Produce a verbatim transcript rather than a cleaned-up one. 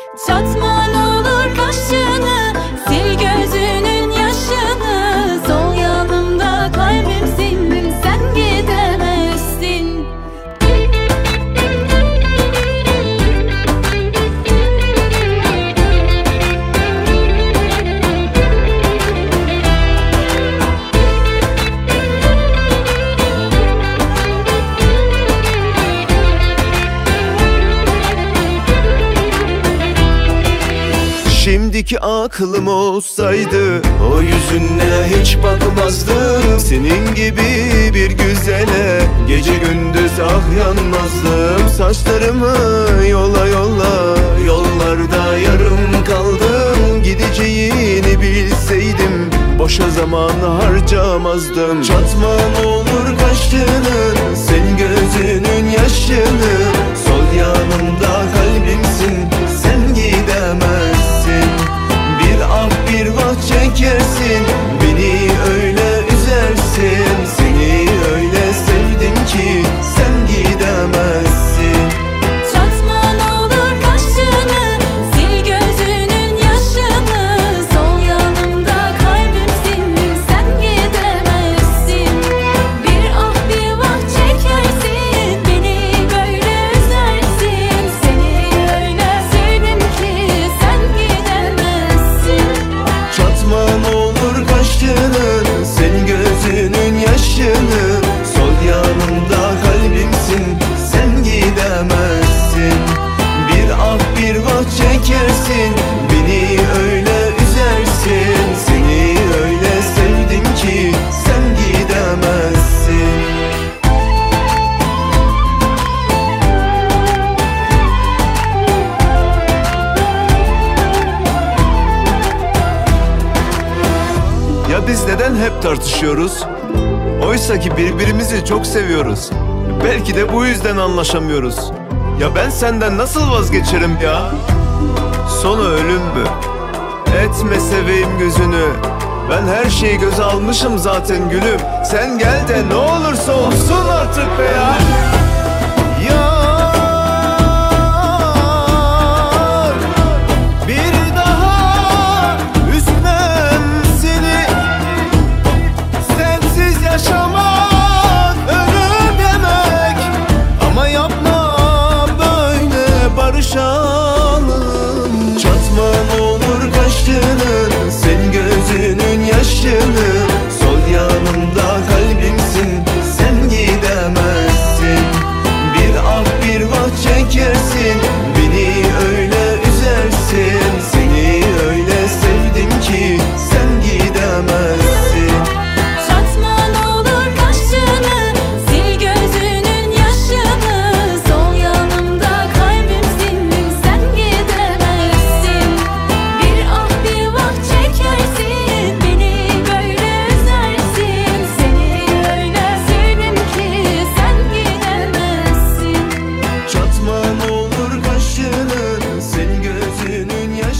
Çatma ne olur kaşını, sil gözünün yaşını. Sol yanımda kalbimsin, sen gidemezsin. Şimdiki aklım olsaydı o yüzüne hiç bakmazdım. Senin gibi bir güzele gece gündüz ah yanmazdım. Saçlarımı yola yola yollarda yarım kaldım. Gideceğini bilseydim boşa zaman harcamazdım. Çatma ne olur kaşını, sen gözünün yaşını. Sol yanımda kalbimsin, sen gidemezsin. Bir ah bir vah çekersin, beni öyle üzersin. Seni öyle sevdim ki sen gidemezsin. Çatma ne olur kaşını, sil gözünün yaşını. Sol yanımda kalbimsin, sen gidemezsin. Bir ah bir vah çekersin, beni böyle üzersin. Seni öyle sevdim ki sen gidemezsin. Çatma ne olur kaşını, sen gözünün yaşını. Sol yanımda kalbimsin, sen gidemezsin. Bir ah bir vah çekersin, beni öyle üzersin. Seni öyle sevdim ki sen gidemezsin. Ya biz neden hep tartışıyoruz? Oysa ki birbirimizi çok seviyoruz. Belki de bu yüzden anlaşamıyoruz. Ya ben senden nasıl vazgeçerim ya? Sonu ölüm mü? Etme seveyim gözünü. Ben her şeyi göze almışım zaten gülüm. Sen gel de ne olursa olsun artık be ya.